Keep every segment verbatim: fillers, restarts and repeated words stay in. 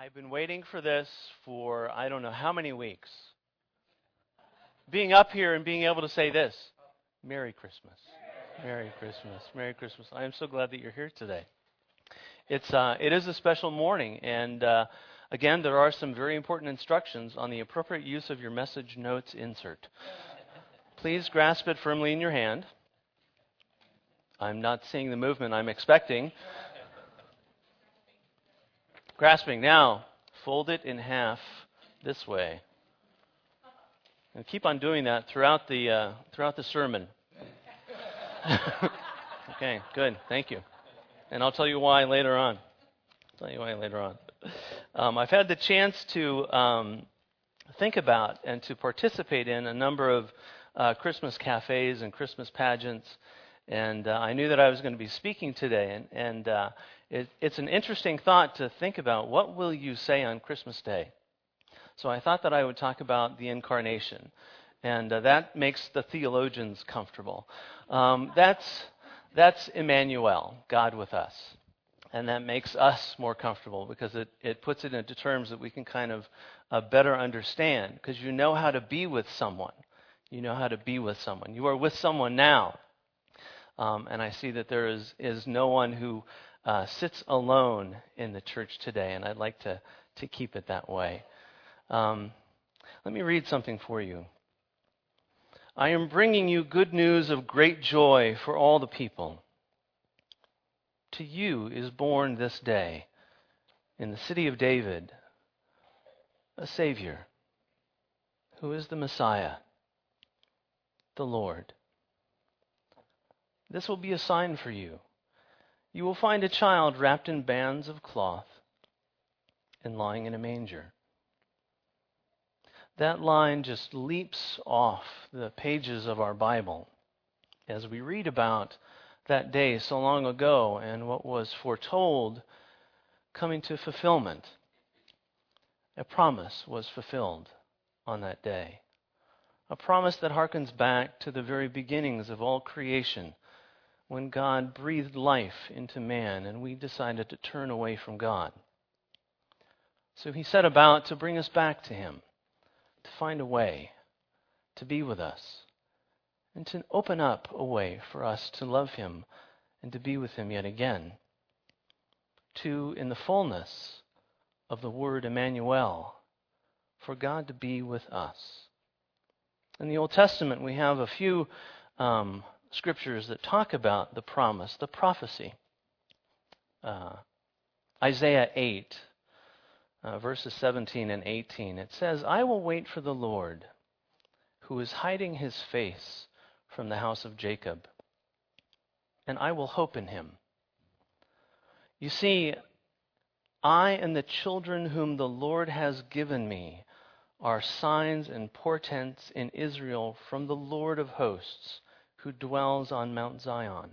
I've been waiting for this for I don't know how many weeks. Being up here and being able to say this, Merry Christmas. Merry Christmas. Merry Christmas. I am so glad that you're here today. It's uh, it is a special morning, and uh, again, there are some very important instructions on the appropriate use of your message notes insert. Please grasp it firmly in your hand. I'm not seeing the movement I'm expecting. Grasping. Now, fold it in half this way. And keep on doing that throughout the uh, throughout the sermon. Okay, good. Thank you. And I'll tell you why later on. I'll tell you why later on. Um, I've had the chance to um, think about and to participate in a number of uh, Christmas cafes and Christmas pageants. And uh, I knew that I was going to be speaking today. And, and uh, it, it's an interesting thought to think about, what will you say on Christmas Day? So I thought that I would talk about the Incarnation. And uh, that makes the theologians comfortable. Um, that's that's Emmanuel, God with us. And that makes us more comfortable because it, it puts it into terms that we can kind of uh, better understand. Because you know how to be with someone. You know how to be with someone. You are with someone now. Um, and I see that there is, is no one who uh, sits alone in the church today. And I'd like to, to keep it that way. Um, let me read something for you. I am bringing you good news of great joy for all the people. To you is born this day in the city of David a Savior, who is the Messiah, the Lord. This will be a sign for you. You will find a child wrapped in bands of cloth and lying in a manger. That line just leaps off the pages of our Bible as we read about that day so long ago and what was foretold coming to fulfillment. A promise was fulfilled on that day. A promise that harkens back to the very beginnings of all creation, when God breathed life into man and we decided to turn away from God. So he set about to bring us back to him, to find a way to be with us, and to open up a way for us to love him and to be with him yet again. To, in the fullness of the word Emmanuel, for God to be with us. In the Old Testament, we have a few um, scriptures that talk about the promise, the prophecy. Uh, Isaiah eight. Uh, verses seventeen and eighteen, it says, I will wait for the Lord, who is hiding his face from the house of Jacob, and I will hope in him. You see, I and the children whom the Lord has given me are signs and portents in Israel from the Lord of hosts, who dwells on Mount Zion.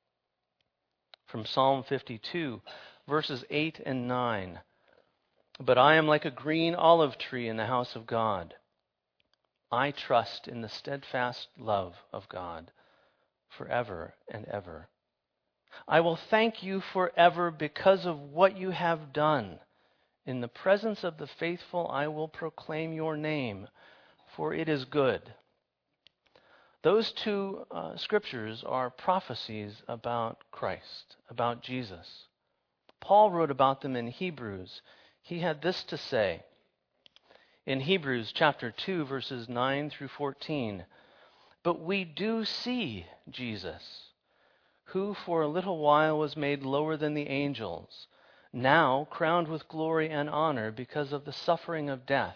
From Psalm fifty-two, verses eight and nine, but I am like a green olive tree in the house of God. I trust in the steadfast love of God forever and ever. I will thank you forever because of what you have done. In the presence of the faithful, I will proclaim your name, for it is good. Those two uh, scriptures are prophecies about Christ, about Jesus. Paul wrote about them in Hebrews. He had this to say in Hebrews chapter two, verses nine through fourteen. But we do see Jesus, who for a little while was made lower than the angels, now crowned with glory and honor because of the suffering of death,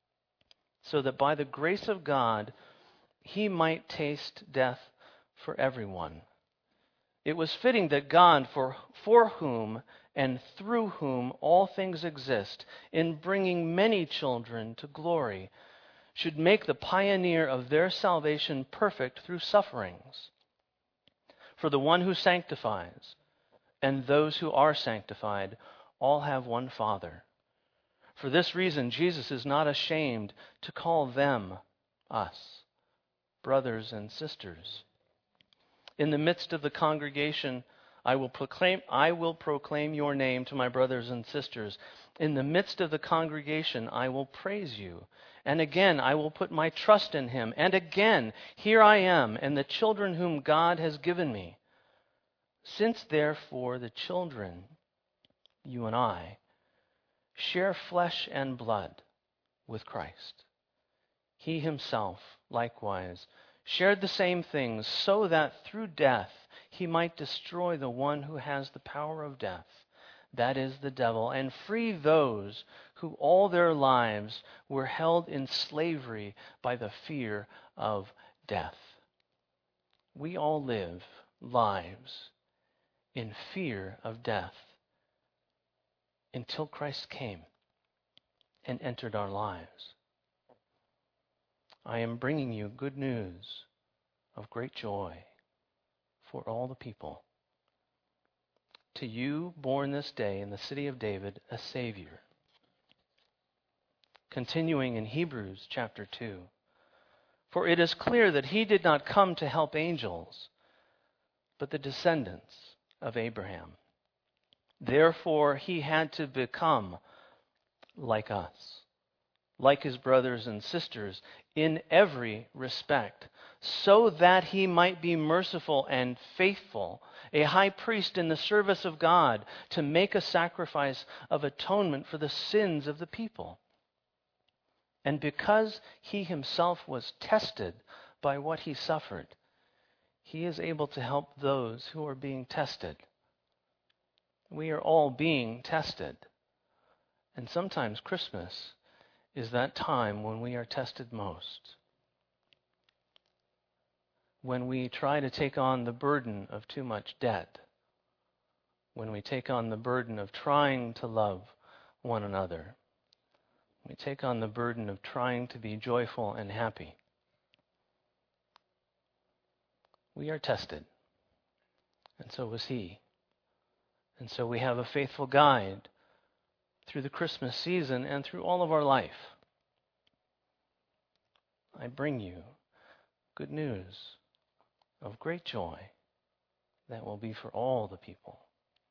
so that by the grace of God he might taste death for everyone. It was fitting that God, for, for whom and through whom all things exist, in bringing many children to glory, should make the pioneer of their salvation perfect through sufferings. For the one who sanctifies and those who are sanctified all have one Father. For this reason, Jesus is not ashamed to call them, us, brothers and sisters. In the midst of the congregation, I will proclaim, I will proclaim your name to my brothers and sisters. In the midst of the congregation, I will praise you. And again, I will put my trust in him. And again, here I am, and the children whom God has given me. Since therefore the children, you and I, share flesh and blood with Christ, he himself likewise shared the same things, so that through death he might destroy the one who has the power of death, that is the devil, and free those who all their lives were held in slavery by the fear of death. We all live lives in fear of death until Christ came and entered our lives. I am bringing you good news of great joy for all the people. To you, born this day in the city of David, a Savior. Continuing in Hebrews chapter two. For it is clear that he did not come to help angels, but the descendants of Abraham. Therefore, he had to become like us, like his brothers and sisters, in every respect, so that he might be merciful and faithful, a high priest in the service of God, to make a sacrifice of atonement for the sins of the people. And because he himself was tested by what he suffered, he is able to help those who are being tested. We are all being tested. And sometimes Christmas is that time when we are tested most. When we try to take on the burden of too much debt. When we take on the burden of trying to love one another. We take on the burden of trying to be joyful and happy. We are tested. And so was he. And so we have a faithful guide through the Christmas season and through all of our life. I bring you good news of great joy that will be for all the people.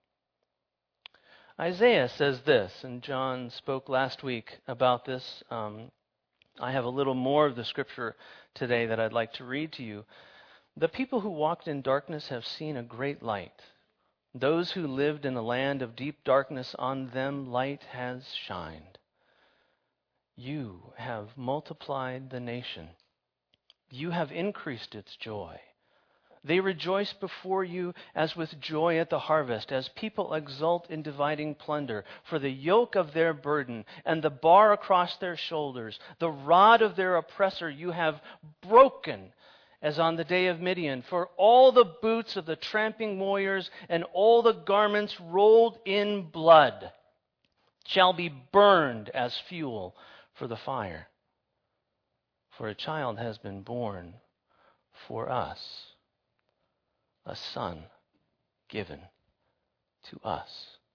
Isaiah says this, and John spoke last week about this. Um, I have a little more of the scripture today that I'd like to read to you. The people who walked in darkness have seen a great light. Those who lived in a land of deep darkness, on them light has shined. You have multiplied the nation. You have increased its joy. They rejoice before you as with joy at the harvest, as people exult in dividing plunder. For the yoke of their burden and the bar across their shoulders, the rod of their oppressor you have broken, as on the day of Midian. For all the boots of the tramping warriors and all the garments rolled in blood shall be burned as fuel for the fire. For a child has been born for us, a son given to us.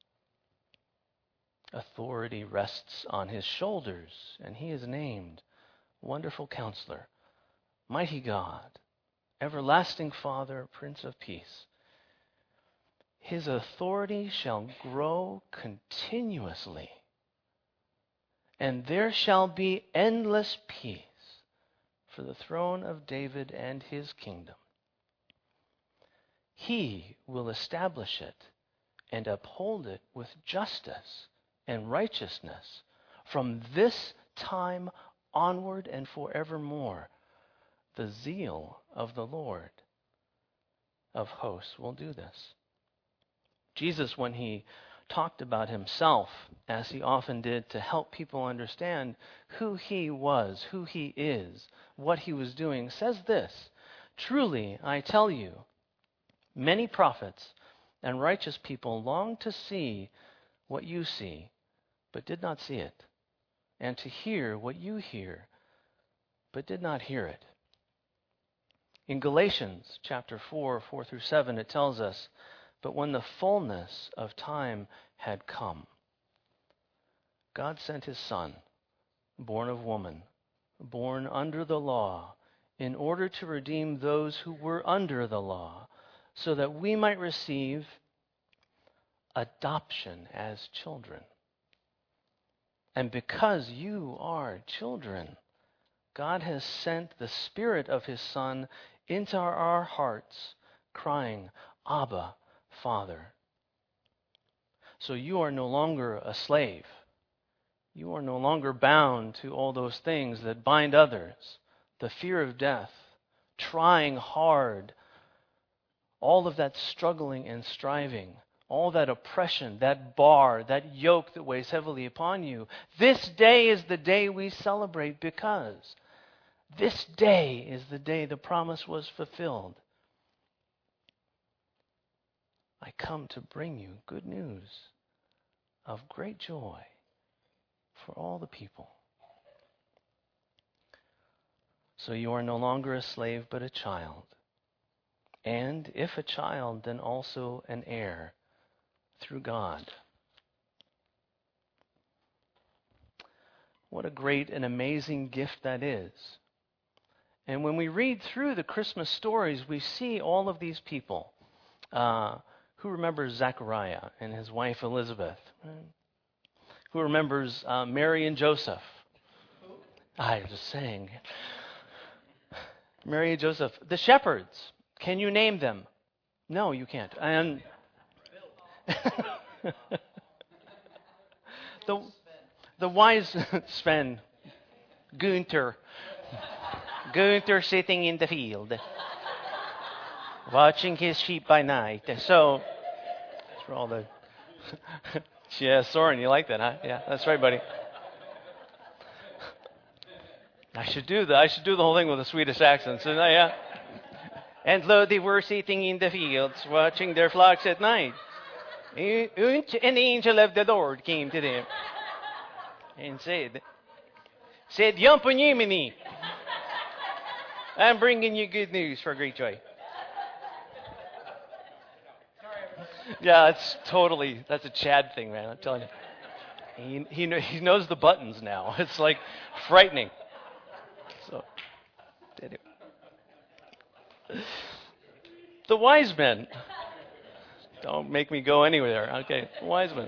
Authority rests on his shoulders, and he is named Wonderful Counselor, Mighty God, Everlasting Father, Prince of Peace. His authority shall grow continuously, and there shall be endless peace for the throne of David and his kingdom. He will establish it and uphold it with justice and righteousness from this time onward and forevermore. The zeal of the Lord of hosts will do this. Jesus, when he talked about himself, as he often did, to help people understand who he was, who he is, what he was doing, says this, "Truly, I tell you, many prophets and righteous people longed to see what you see, but did not see it, and to hear what you hear, but did not hear it." In Galatians chapter four, four through seven, it tells us, "But when the fullness of time had come, God sent his Son, born of woman, born under the law, in order to redeem those who were under the law, so that we might receive adoption as children. And because you are children, God has sent the Spirit of His Son into our hearts, crying, Abba, Father. So you are no longer a slave. You are no longer bound to all those things that bind others, the fear of death, trying hard, all of that struggling and striving, all that oppression, that bar, that yoke that weighs heavily upon you. This day is the day we celebrate because this day is the day the promise was fulfilled. I come to bring you good news of great joy for all the people. So you are no longer a slave but a child. And if a child, then also an heir through God. What a great and amazing gift that is. And when we read through the Christmas stories, we see all of these people. Uh, who remembers Zechariah and his wife Elizabeth? Who remembers uh, Mary and Joseph? I was just saying. Mary and Joseph. The shepherds. Can you name them? No, you can't. And the the wise Sven, Gunther, Gunther sitting in the field, watching his sheep by night. So that's for all the. Yeah, Soren, you like that, huh? Yeah, that's right, buddy. I should do the I should do the whole thing with a Swedish accent. So yeah. And lo, they were sitting in the fields, watching their flocks at night. And an angel of the Lord came to them and said, said, Yompunimini, I'm bringing you good news for great joy. Yeah, it's totally, that's a Chad thing, man, I'm telling you. He, he, he knows the buttons now. It's like frightening. So, anyway. The wise men. Don't make me go anywhere. Okay, wise men.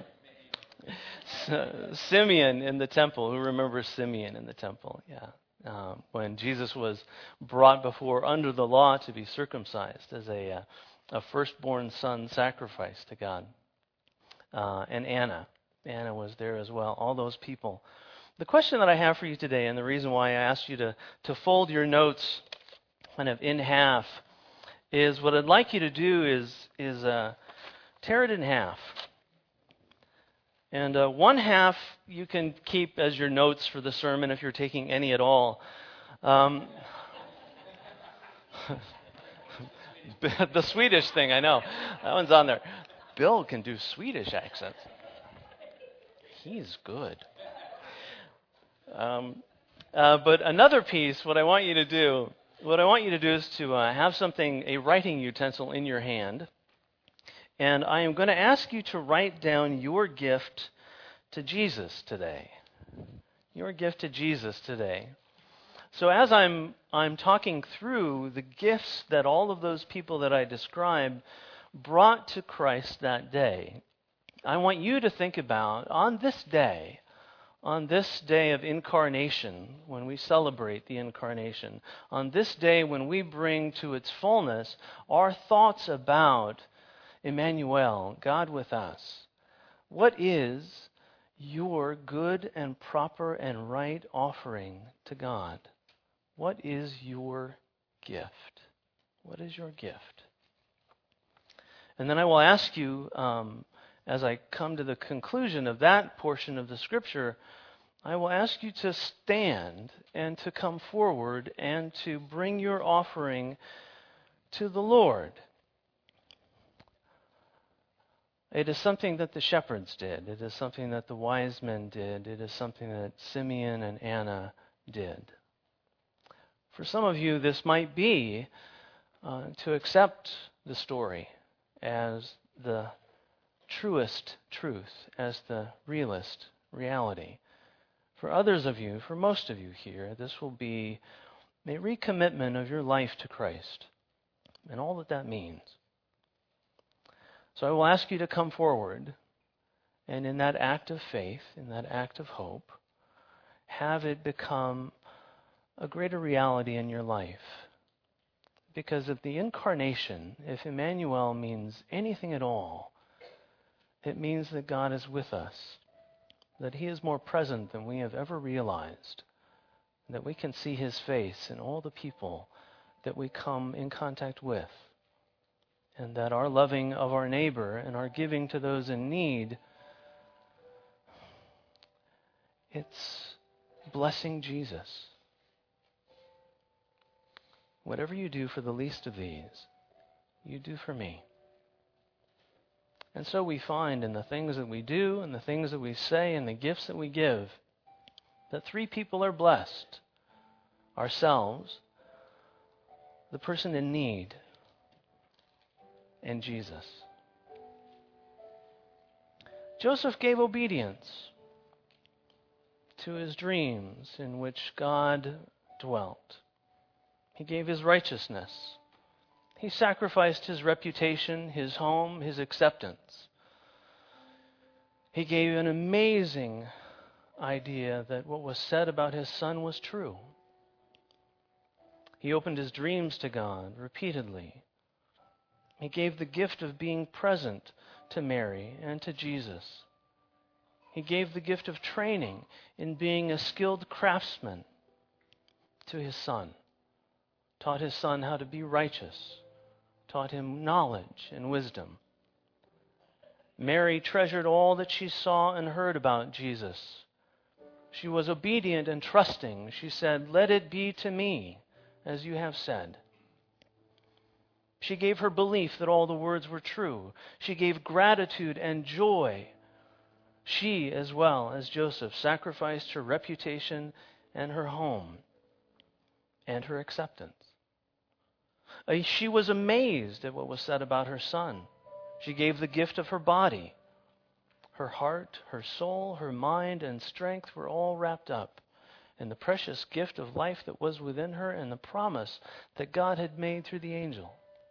Simeon in the temple. Who remembers Simeon in the temple? Yeah. Um, when Jesus was brought before under the law to be circumcised as a, uh, a firstborn son sacrifice to God. Uh, and Anna. Anna was there as well. All those people. The question that I have for you today, and the reason why I asked you to, to fold your notes kind of in half, is what I'd like you to do is, is uh, tear it in half. And uh, one half you can keep as your notes for the sermon if you're taking any at all. Um, the Swedish thing, I know. That one's on there. Bill can do Swedish accents. He's good. Um, uh, but another piece, what I want you to do, what I want you to do is to uh, have something, a writing utensil in your hand. And I am going to ask you to write down your gift to Jesus today. Your gift to Jesus today. So as I'm I'm talking through the gifts that all of those people that I described brought to Christ that day, I want you to think about, on this day, on this day of incarnation, when we celebrate the incarnation, on this day when we bring to its fullness our thoughts about Emmanuel, God with us. What is your good and proper and right offering to God? What is your gift? What is your gift? And then I will ask you, um, as I come to the conclusion of that portion of the Scripture, I will ask you to stand and to come forward and to bring your offering to the Lord. It is something that the shepherds did. It is something that the wise men did. It is something that Simeon and Anna did. For some of you, this might be uh, to accept the story as the truest truth, as the realist reality. For others of you, for most of you here, this will be a recommitment of your life to Christ and all that that means. So I will ask you to come forward, and in that act of faith, in that act of hope, have it become a greater reality in your life. Because of the incarnation, if Emmanuel means anything at all, it means that God is with us, that He is more present than we have ever realized, that we can see His face in all the people that we come in contact with, and that our loving of our neighbor and our giving to those in need, it's blessing Jesus. Whatever you do for the least of these, you do for me. And so we find in the things that we do and the things that we say and the gifts that we give that three people are blessed. Ourselves, the person in need, and Jesus. Joseph gave obedience to his dreams in which God dwelt. He gave his righteousness. He sacrificed his reputation, his home, his acceptance. He gave an amazing idea that what was said about his son was true. He opened his dreams to God repeatedly. He gave the gift of being present to Mary and to Jesus. He gave the gift of training in being a skilled craftsman to his son. Taught his son how to be righteous. Taught him knowledge and wisdom. Mary treasured all that she saw and heard about Jesus. She was obedient and trusting. She said, "Let it be to me, as you have said." She gave her belief that all the words were true. She gave gratitude and joy. She, as well as Joseph, sacrificed her reputation and her home and her acceptance. She was amazed at what was said about her son. She gave the gift of her body. Her heart, her soul, her mind, and strength were all wrapped up in the precious gift of life that was within her and the promise that God had made through the angel.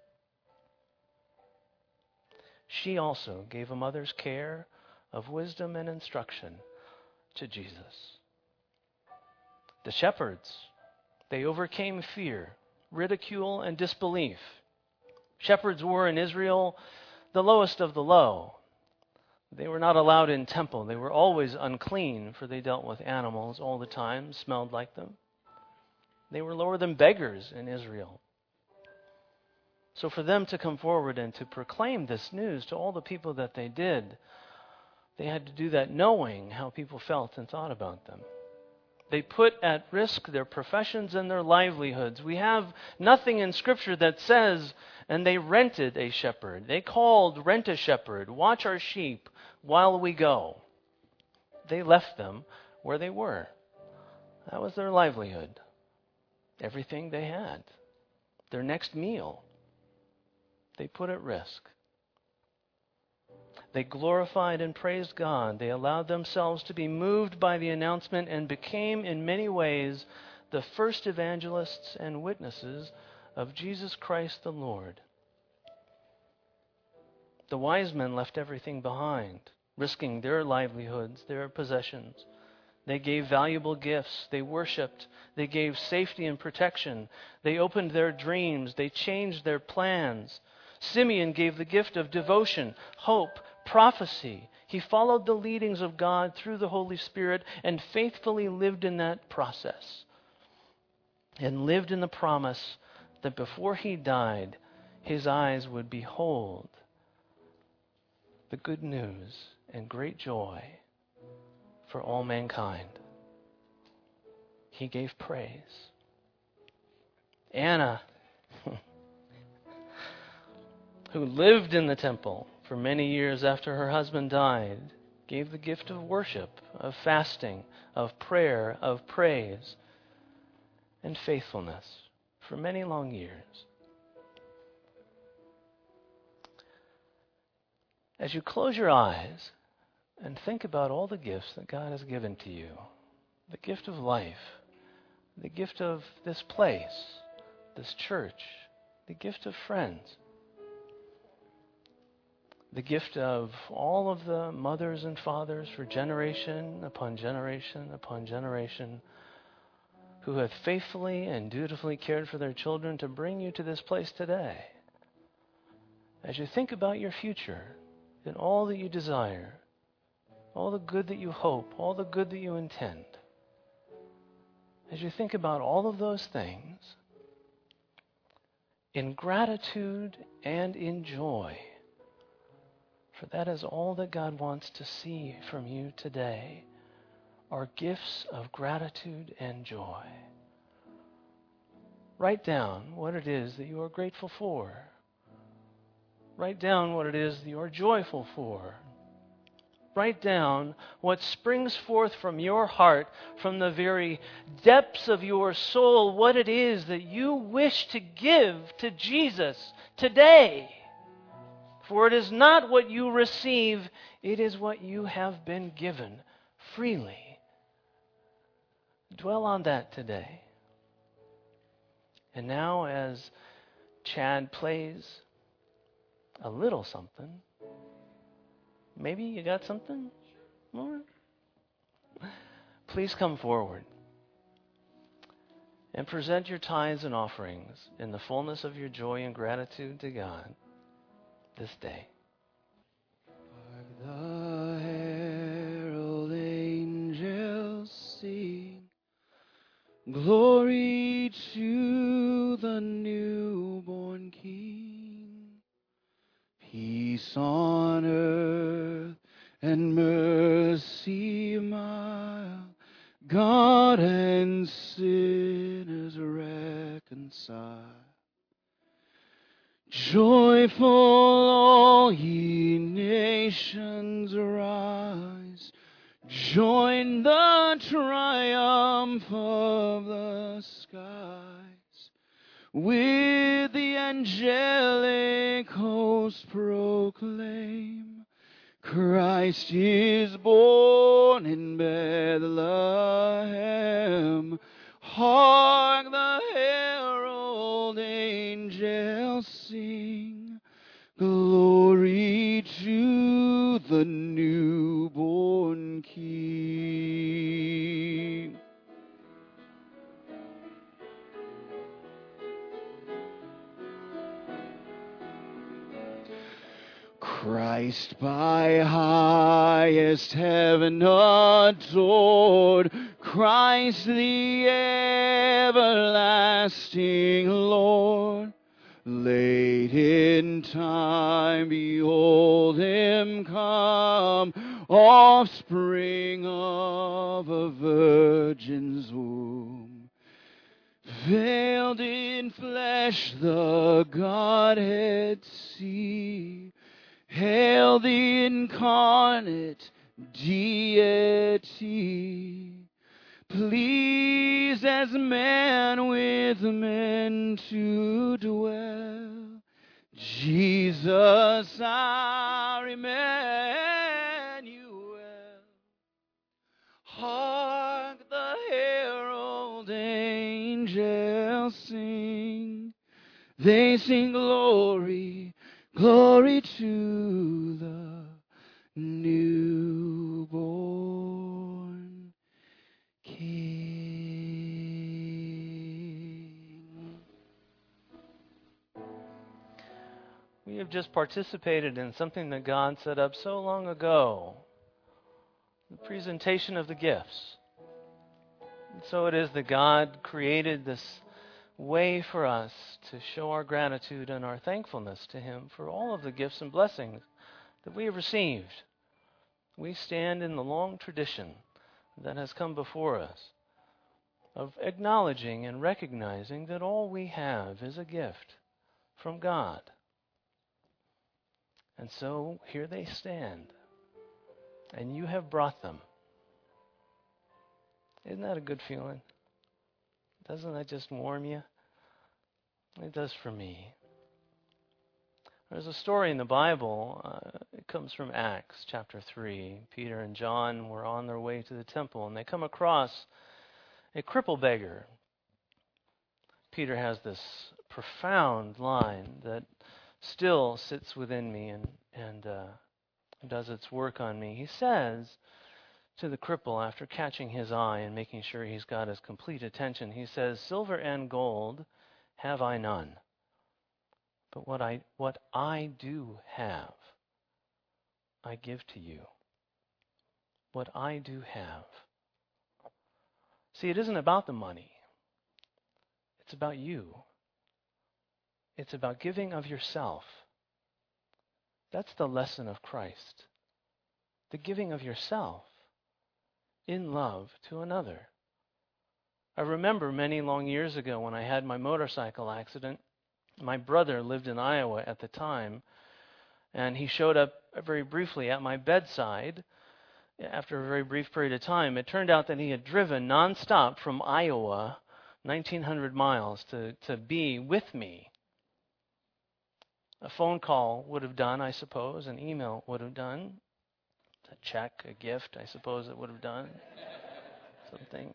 She also gave a mother's care of wisdom and instruction to Jesus. The shepherds, they overcame fear, ridicule, and disbelief. Shepherds were in Israel the lowest of the low. They were not allowed in temple. They were always unclean, for they dealt with animals all the time, smelled like them. They were lower than beggars in Israel. So for them to come forward and to proclaim this news to all the people that they did, they had to do that knowing how people felt and thought about them. They put at risk their professions and their livelihoods. We have nothing in Scripture that says, and they rented a shepherd. They called, "Rent a shepherd, watch our sheep while we go." They left them where they were. That was their livelihood. Everything they had. Their next meal. They put at risk. They glorified and praised God. They allowed themselves to be moved by the announcement and became, in many ways, the first evangelists and witnesses of Jesus Christ the Lord. The wise men left everything behind, risking their livelihoods, their possessions. They gave valuable gifts. They worshipped. They gave safety and protection. They opened their dreams. They changed their plans. Simeon gave the gift of devotion, hope, prophecy. He followed the leadings of God through the Holy Spirit and faithfully lived in that process. And lived in the promise that before he died, his eyes would behold the good news and great joy for all mankind. He gave praise. Anna, who lived in the temple for many years after her husband died, gave the gift of worship, of fasting, of prayer, of praise, and faithfulness for many long years. As you close your eyes and think about all the gifts that God has given to you, the gift of life, the gift of this place, this church, the gift of friends, the gift of all of the mothers and fathers for generation upon generation upon generation who have faithfully and dutifully cared for their children to bring you to this place today. As you think about your future and all that you desire, all the good that you hope, all the good that you intend, as you think about all of those things, in gratitude and in joy, for that is all that God wants to see from you today, are gifts of gratitude and joy. Write down what it is that you are grateful for. Write down what it is that you are joyful for. Write down what springs forth from your heart, from the very depths of your soul, what it is that you wish to give to Jesus today. For it is not what you receive, it is what you have been given freely. Dwell on that today. And now as Chad plays a little something, maybe you got something more? Please come forward and present your tithes and offerings in the fullness of your joy and gratitude to God this day. Hark the herald angels sing, glory to the newborn King. Peace on earth and mercy mild, God and sinners reconciled. Joyful all ye nations rise, join the triumph of the skies. With the angelic host proclaim, Christ is born in Bethlehem. Hark the herald angels sing, glory to the newborn King. Christ by highest heaven adored, Christ the everlasting Lord. Late in time, behold him come, offspring of a virgin's womb. Veiled in flesh, the Godhead see. Hail the incarnate deity, pleased as man with men to dwell. Jesus our Emmanuel. Hark the herald angels sing. They sing glory, glory to the newborn King. We have just participated in something that God set up so long ago, the presentation of the gifts. And so it is that God created this way for us to show our gratitude and our thankfulness to Him for all of the gifts and blessings that we have received. We stand in the long tradition that has come before us of acknowledging and recognizing that all we have is a gift from God. And so here they stand, and you have brought them. Isn't that a good feeling? Doesn't that just warm you? It does for me. There's a story in the Bible. Uh, it comes from Acts chapter three. Peter and John were on their way to the temple, and they come across a cripple beggar. Peter has this profound line that still sits within me and, and uh, does its work on me. He says to the cripple, after catching his eye and making sure he's got his complete attention, he says, "Silver and gold have I none, but what I what I do have, I give to you." What I do have. See, it isn't about the money. It's about you. It's about giving of yourself. That's the lesson of Christ. The giving of yourself in love to another. I remember many long years ago when I had my motorcycle accident. My brother lived in Iowa at the time, and he showed up very briefly at my bedside after a very brief period of time. It turned out that he had driven nonstop from Iowa, nineteen hundred miles, to, to be with me. A phone call would have done, I suppose. An email would have done. A check, a gift, I suppose it would have done. Something.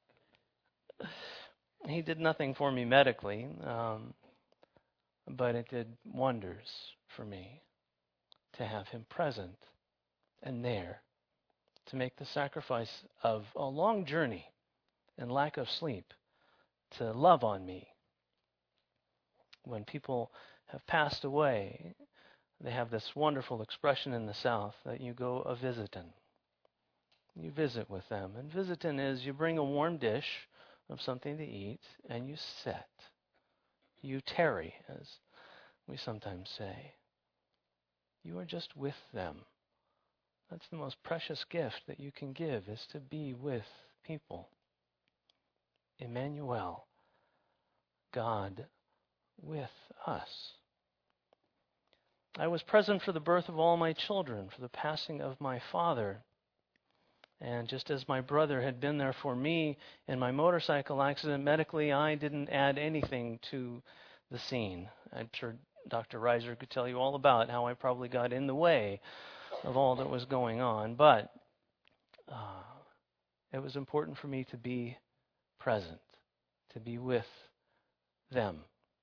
He did nothing for me medically, um, but it did wonders for me to have him present and there, to make the sacrifice of a long journey and lack of sleep to love on me. When people have passed away, they have this wonderful expression in the South that you go a visitin'. You visit with them. And visitin' is you bring a warm dish of something to eat and you sit. You tarry, as we sometimes say. You are just with them. That's the most precious gift that you can give, is to be with people. Emmanuel, God with us. I was present for the birth of all my children, for the passing of my father. And just as my brother had been there for me in my motorcycle accident medically, I didn't add anything to the scene. I'm sure Doctor Reiser could tell you all about how I probably got in the way of all that was going on. But uh, it was important for me to be present, to be with them.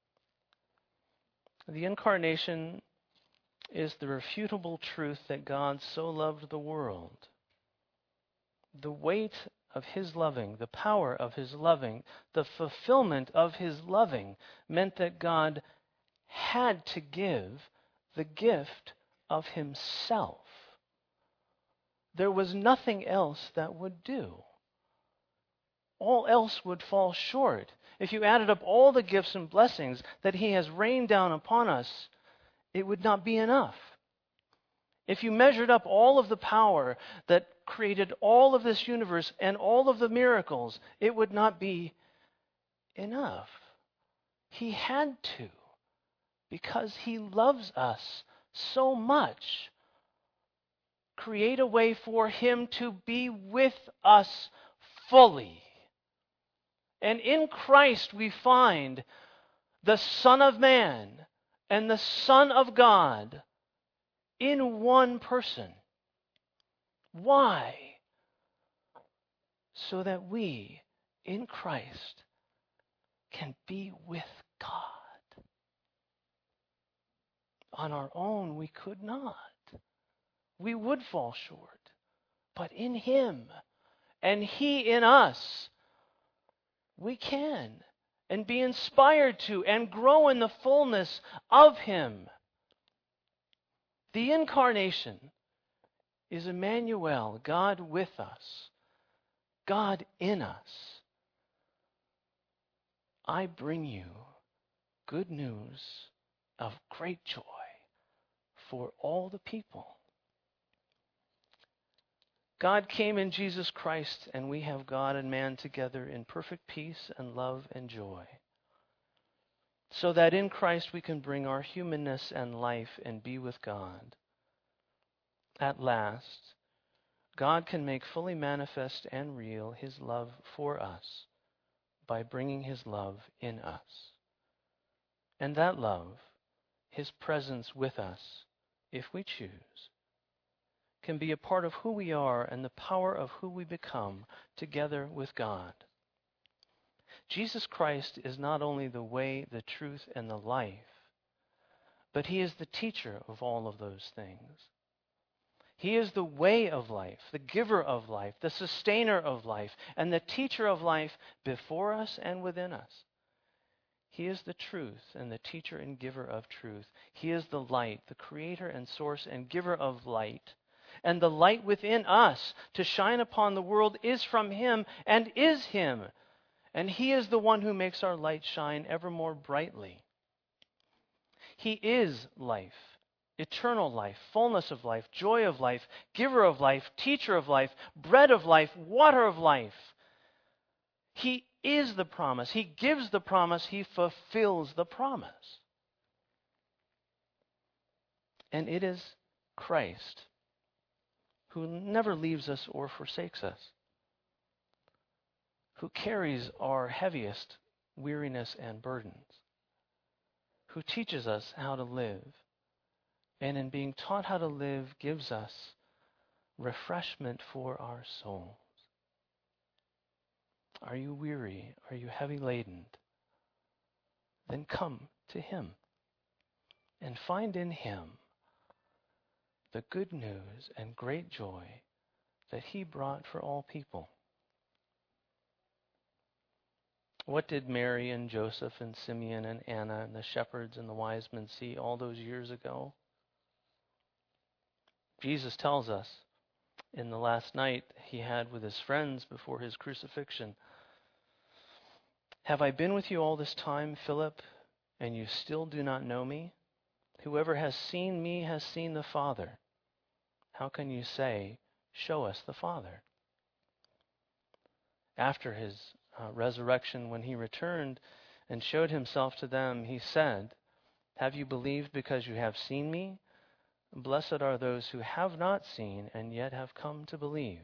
The incarnation is the refutable truth that God so loved the world. The weight of his loving, the power of his loving, the fulfillment of his loving meant that God had to give the gift of himself. There was nothing else that would do. All else would fall short. If you added up all the gifts and blessings that he has rained down upon us, it would not be enough. If you measured up all of the power that created all of this universe and all of the miracles, it would not be enough. He had to, because he loves us so much, create a way for him to be with us fully. And in Christ we find the Son of Man and the Son of God in one person. Why? So that we, in Christ, can be with God. On our own, we could not. We would fall short. But in him, and he in us, we can, and be inspired to, and grow in the fullness of him. The incarnation is Emmanuel, God with us, God in us. I bring you good news of great joy for all the people. God came in Jesus Christ, and we have God and man together in perfect peace and love and joy, so that in Christ we can bring our humanness and life and be with God. At last, God can make fully manifest and real his love for us by bringing his love in us. And that love, his presence with us, if we choose, can be a part of who we are and the power of who we become together with God. Jesus Christ is not only the way, the truth, and the life, but he is the teacher of all of those things. He is the way of life, the giver of life, the sustainer of life, and the teacher of life before us and within us. He is the truth and the teacher and giver of truth. He is the light, the creator and source and giver of light. And the light within us to shine upon the world is from him and is him. And he is the one who makes our light shine ever more brightly. He is life, eternal life, fullness of life, joy of life, giver of life, teacher of life, bread of life, water of life. He is the promise. He gives the promise. He fulfills the promise. And it is Christ who never leaves us or forsakes us, who carries our heaviest weariness and burdens, who teaches us how to live, and in being taught how to live gives us refreshment for our souls. Are you weary? Are you heavy laden? Then come to him and find in him the good news and great joy that he brought for all people. What did Mary and Joseph and Simeon and Anna and the shepherds and the wise men see all those years ago? Jesus tells us in the last night he had with his friends before his crucifixion, "Have I been with you all this time, Philip, and you still do not know me? Whoever has seen me has seen the Father. How can you say, 'Show us the Father'?" After his uh, resurrection, when he returned and showed himself to them, he said, "Have you believed because you have seen me? Blessed are those who have not seen and yet have come to believe."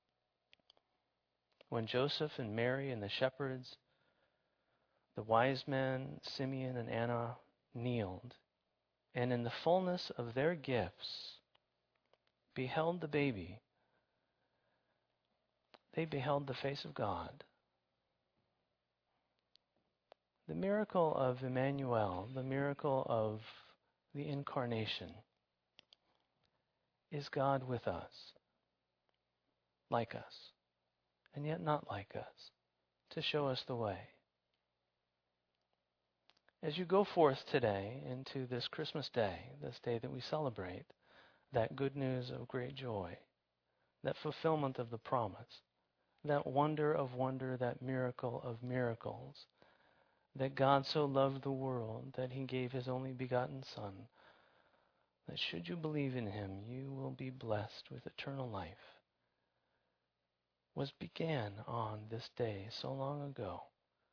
When Joseph and Mary and the shepherds, the wise men, Simeon and Anna, kneeled, and in the fullness of their gifts beheld the baby, they beheld the face of God. The miracle of Emmanuel, the miracle of the Incarnation, is God with us, like us, and yet not like us, to show us the way. As you go forth today into this Christmas day, this day that we celebrate, that good news of great joy, that fulfillment of the promise, that wonder of wonder, that miracle of miracles, that God so loved the world that he gave his only begotten Son, that should you believe in him, you will be blessed with eternal life, was began on this day so long ago.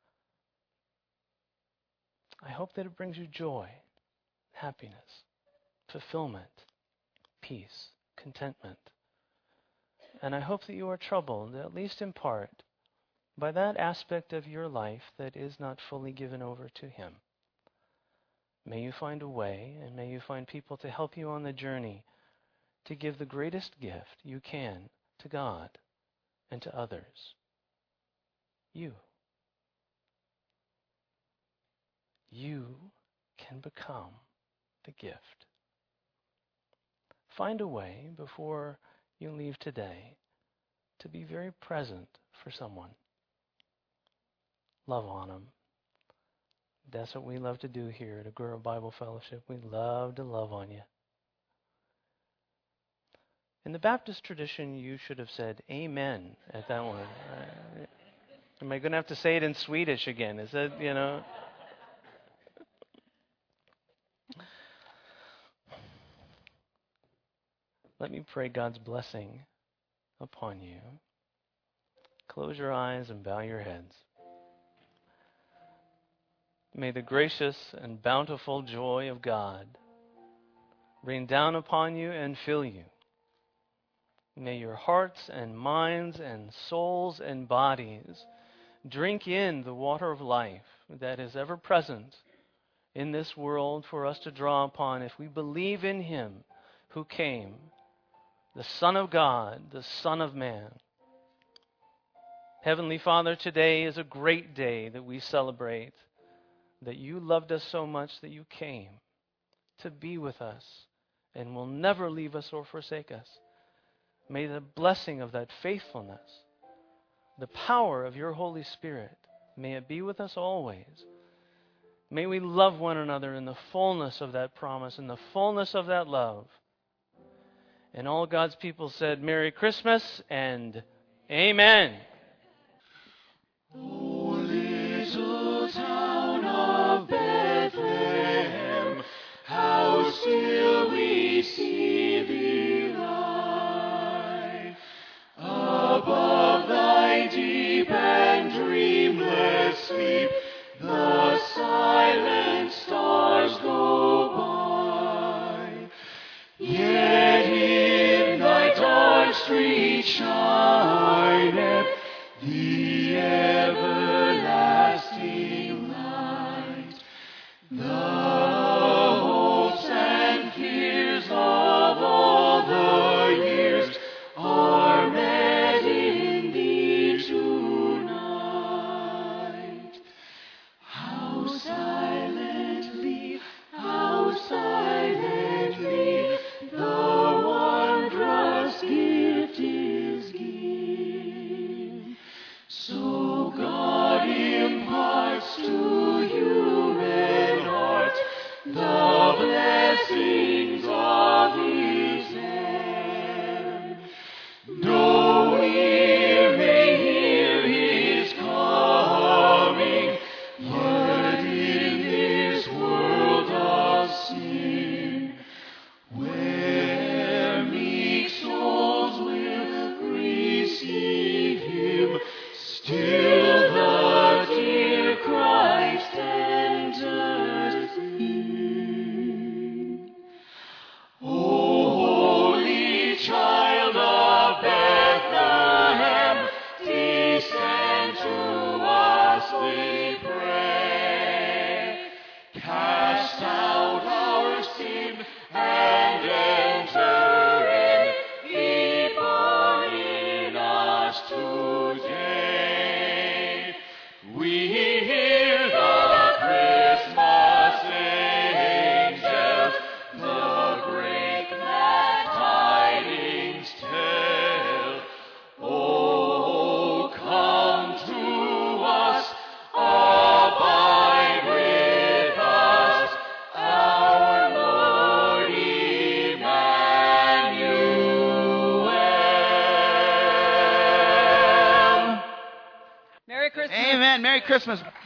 I hope that it brings you joy, happiness, fulfillment, peace, contentment. And I hope that you are troubled, at least in part, by that aspect of your life that is not fully given over to him. May you find a way, and may you find people to help you on the journey to give the greatest gift you can to God and to others. You. You can become the gift. Find a way before you leave today to be very present for someone. Love on them. That's what we love to do here at Agora Bible Fellowship. We love to love on you. In the Baptist tradition, you should have said amen at that one. Am I going to have to say it in Swedish again? Is that, you know? Let me pray God's blessing upon you. Close your eyes and bow your heads. May the gracious and bountiful joy of God rain down upon you and fill you. May your hearts and minds and souls and bodies drink in the water of life that is ever present in this world for us to draw upon if we believe in him who came, the Son of God, the Son of Man. Heavenly Father, today is a great day that we celebrate, that you loved us so much that you came to be with us and will never leave us or forsake us. May the blessing of that faithfulness, the power of your Holy Spirit, may it be with us always. May we love one another in the fullness of that promise, in the fullness of that love. And all God's people said, Merry Christmas and Amen. O little town of Bethlehem, how still we see thee lie. Above thy deep and dreamless sleep, the silent stars go by. Yet in thy dark street shineth the everlasting light. The hopes and fears of all the years are met in thee tonight. How silently, how silently the wondrous gift is given. So God imparts to human hearts the blessings of His hand. No ear may hear His coming, yet in this world of sin, where meek souls will receive Him, still the dear Christ enters in. O holy child of Bethlehem, descend to us, we pray. Cast out our sin and enter in, be born in us today. We hear the Christmas angels, the great glad tidings tell. Oh, come to us, abide with us, our Lord Emmanuel. Merry Christmas. Amen. Merry Christmas.